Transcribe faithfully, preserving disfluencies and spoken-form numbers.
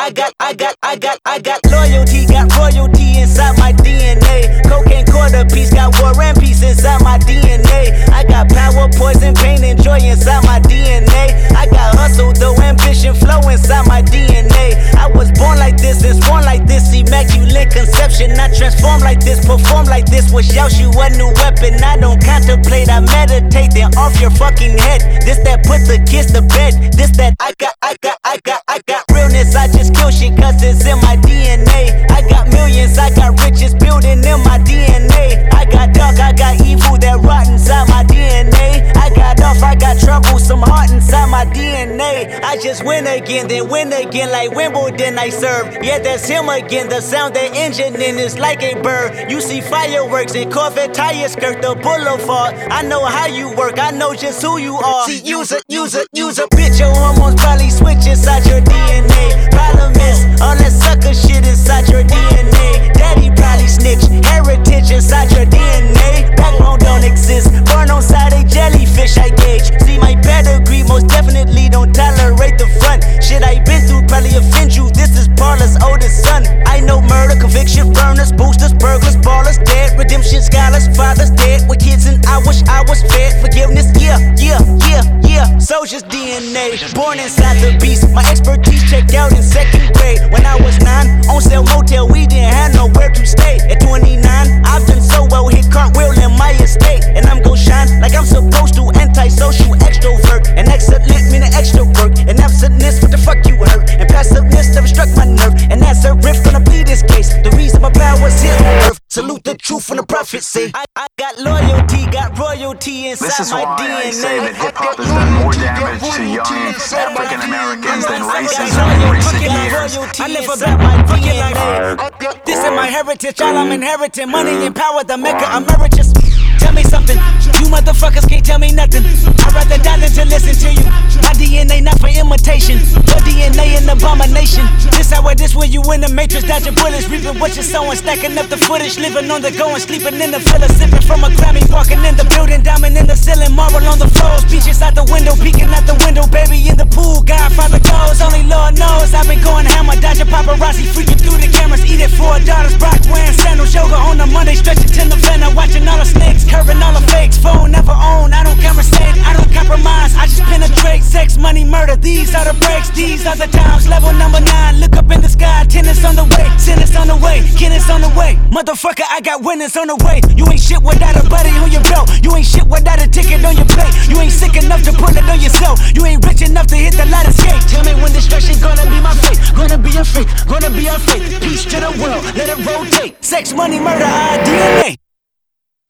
I got, I got, I got, I got loyalty, got royalty inside my D N A. Cocaine quarter piece, got war and peace inside my D N A. I got power, poison, pain, and joy inside my D N A. I got hustle, though ambition, flow inside my D N A. I was born like this, and born like this, immaculate conception. I transform like this, perform like this, wish out you a new weapon. I don't contemplate, I meditate, then off your fucking head. This that put the kids to bed. This that I got, I got, I got, I got realness. I just kill shit cause it's in my D N A. I got millions, I got riches building in my D N A. I got dark, I got evil that rot inside my D N A. I got off, I got trouble, some heart inside my D N A. I just win again, then win again like Wimbledon I serve. Yeah, that's him again, the sound that engine in is like a bird. You see fireworks and Corvette tires skirt the boulevard. I know how you work, I know just who you are. See, use a, use a, use a bitch, your hormones probably switch inside your D N A. Problem is, all that sucker shit inside your D N A. Daddy probably snitch, heritage inside your D N A. Backbone don't exist, born on side a jellyfish I gauge. See my pedigree, most definitely don't tolerate the front. Shit I been through probably offend you, this is Paula's oldest son. I know murder, conviction, burners, boosters, burglars, ballers, dead, redemption, scholars, fathers dead with kids and I wish I was fed. Forgiveness, yeah, yeah, yeah, yeah. Soldier's D N A, born inside the beast. My expertise checked out in second grade. When I was nine, on sale motel, we didn't have nowhere to stay. At twenty-nine, I've done so well, hit cartwheel in my estate. And I'm gon' shine like I'm supposed to, antisocial extrovert. And excellent meaning extra work. And absentness, what the fuck you hurt? And passiveness never struck my nerve. And that's a riff, gonna plead this case. The reason my power's here on earth. Salute the truth from the prophecy. I, I got loyalty, got royalty inside this is my why D N A. I say that hip-hop has done more damage to young African Americans than racism in recent years. I live about my D N A. This is my heritage, all I'm inheriting. Money and power, the maker emeritus. Tell me something, you motherfuckers can't tell me nothing. I'd rather die than to listen to you. My D N A not for imitation, your D N A an abomination. This how it is when you in the matrix, dodging bullets, reaping what you're sowing, stacking up the footage, living on the go and sleeping in the villa, sipping from a Grammy, walking in the building, diamond in the ceiling, marble on the floors, beaches out the window, peeking out the window, baby in the pool, Godfather goes, only Lord knows. I've been going hammer, dodging paparazzi, freaking through the cameras, eating four daughters, Brock wearing sandals, yoga on a Monday, stretching till November, watching all the snakes, curving all the fakes, phone never own, I don't conversate, I don't compromise, I just penetrate, sex, money, murder, these are the breaks, these are the times, level number nine, look up in the sky, tennis on the way, tennis on the way, tennis on the way, motherfucker, I got winners on the way, you ain't shit without a buddy on your belt, you ain't shit without a ticket on your plate, you ain't sick enough to pull it on yourself, you ain't rich enough to hit the light escape, tell me when destruction gonna be my fate, gonna be a fate, gonna be a fate, peace to the world, let it rotate, sex, money, murder, our D N A.